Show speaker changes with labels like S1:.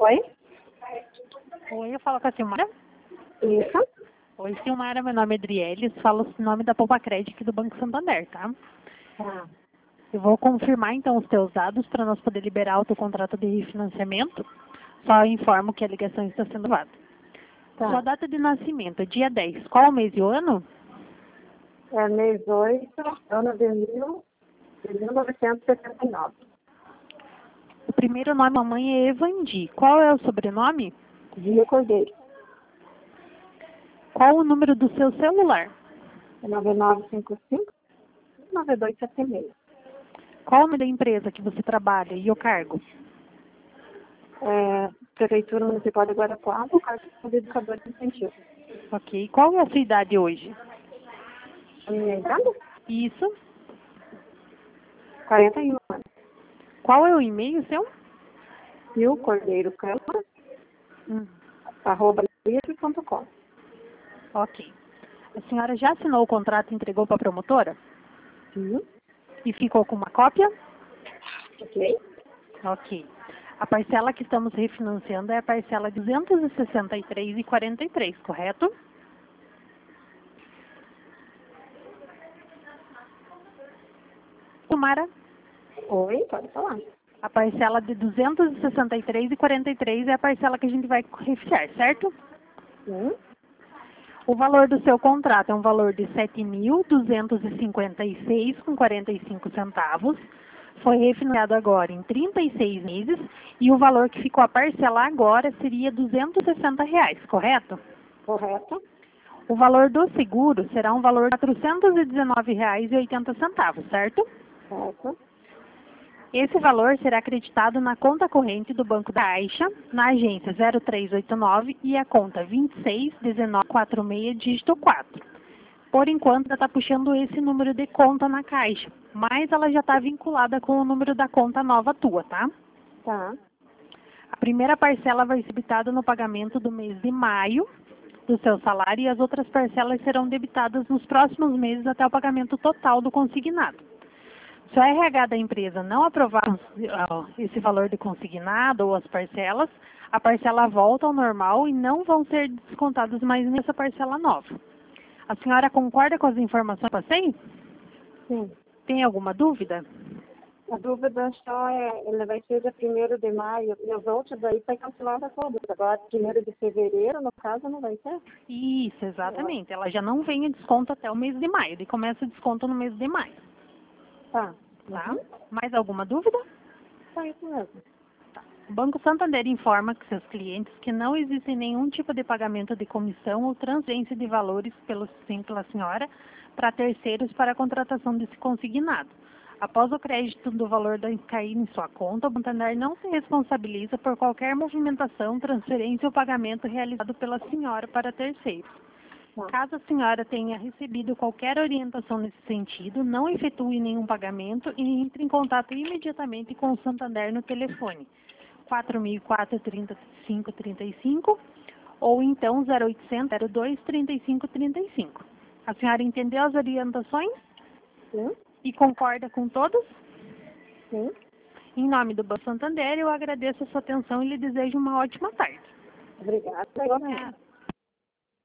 S1: Oi?
S2: Oi, eu falo com a Silmara.
S1: Isso?
S2: Oi, Silmara, meu nome é Adriele, falo o nome da Poupa Crédito aqui do Banco Santander, tá?
S1: Tá.
S2: Eu vou confirmar então os teus dados para nós poder liberar o teu contrato de refinanciamento. Só informo que a ligação está sendo gravada.
S1: Tá.
S2: Sua data de nascimento é dia 10. Qual o mês e o ano?
S1: É mês 8, ano de 1979.
S2: O primeiro nome da mãe é Evandi. Qual é o sobrenome?
S1: Dia Cordeiro.
S2: Qual o número do seu celular?
S1: É 9955-9276.
S2: Qual o nome da empresa que você trabalha e o cargo?
S1: Prefeitura Municipal de Guarapuava, cargo de educador de incentivo.
S2: Ok. Qual é a sua idade hoje?
S1: A minha idade?
S2: Isso.
S1: 41 anos.
S2: Qual é o e-mail seu?
S1: Rio Cordeiro Câmara,
S2: Hum.
S1: @livre.com.
S2: Ok. A senhora já assinou o contrato e entregou para a promotora?
S1: Sim.
S2: E ficou com uma cópia?
S1: Ok.
S2: Ok. A parcela que estamos refinanciando é a parcela 263,43, correto? Silmara,
S1: Oi, pode falar.
S2: a parcela de 263,43 é a parcela que a gente vai refinanciar, certo?
S1: Sim.
S2: O valor do seu contrato é um valor de R$ 7.256,45. Foi refinanciado agora em 36 meses e o valor que ficou a parcelar agora seria R$ 260, correto?
S1: Correto.
S2: O valor do seguro será um valor de R$ 419,80, certo?
S1: Certo.
S2: Esse valor será acreditado na conta corrente do Banco da Caixa, na agência 0389 e a conta 261946, dígito 4. Por enquanto, ela está puxando esse número de conta na Caixa, mas ela já está vinculada com o número da conta nova tua, tá?
S1: Tá.
S2: A primeira parcela vai ser debitada no pagamento do mês de maio do seu salário e as outras parcelas serão debitadas nos próximos meses até o pagamento total do consignado. Se o RH da empresa não aprovar esse valor de consignado ou as parcelas, a parcela volta ao normal e não vão ser descontadas mais nessa parcela nova. A senhora concorda com as informações que eu passei?
S1: Sim.
S2: Tem alguma dúvida?
S1: A dúvida só ele vai ser dia 1º de maio e os outros aí foi cancelada todos. Agora, 1º de fevereiro, no caso, não vai ser?
S2: Isso, exatamente. Ela já não vem em desconto até o mês de maio. Ele começa o desconto no mês de maio.
S1: Tá.
S2: Tá? Mais alguma dúvida?
S1: Tá, isso mesmo.
S2: O Banco Santander informa que seus clientes que não existe nenhum tipo de pagamento de comissão ou transferência de valores pela senhora para terceiros para a contratação desse consignado. Após o crédito do valor cair em sua conta, o Santander não se responsabiliza por qualquer movimentação, transferência ou pagamento realizado pela senhora para terceiros. Caso a senhora tenha recebido qualquer orientação nesse sentido, não efetue nenhum pagamento e entre em contato imediatamente com o Santander no telefone 4004-3535 ou então 0800 02 35 35. A senhora entendeu as orientações?
S1: Sim.
S2: E concorda com todos?
S1: Sim.
S2: Em nome do Banco Santander, eu agradeço a sua atenção e lhe desejo uma ótima tarde.
S1: Obrigada.